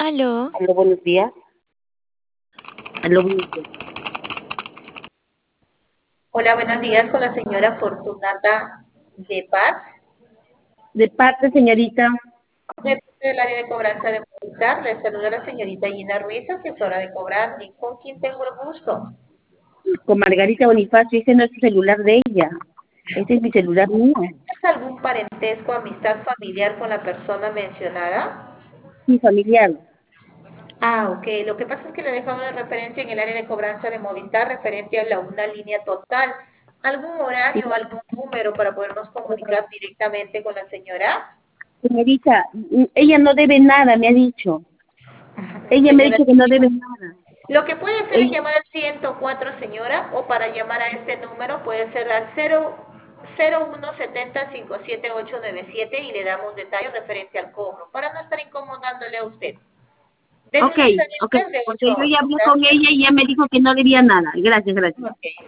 Aló, Aló, buenos días. Aló, buenos días. Hola, buenos días con la señora Fortunata de Paz, De parte, señorita, del área de cobranza de Movistar. Le saluda la señorita Gina Ruiz, asesora de cobranza. ¿Y con quién tengo el gusto? con Margarita Bonifacio. Ese no es el celular de ella. Ese es mi celular mío. ¿Es algún parentesco, amistad familiar con la persona mencionada? Sí, familiar. Ah, ok. Lo que pasa es que le dejaba una referencia en el área de cobranza de Movistar referente a una línea total. ¿Algún Sí, horario, algún número para podernos comunicar directamente con la señora? señorita, ella no debe nada, me ha dicho. Ella me ha Señora, dicho que no debe nada. lo que puede hacer es Ella, llamar al 104, señora, o para llamar a este número puede ser al 0170-57897 y le damos detalles referente al cobro, para no estar incomodándole a usted. De ok, lunes a ok, viernes de porque 8 a yo ya 8. hablé con Gracias. ella y ella me dijo que no debía nada. Gracias, gracias. Ok.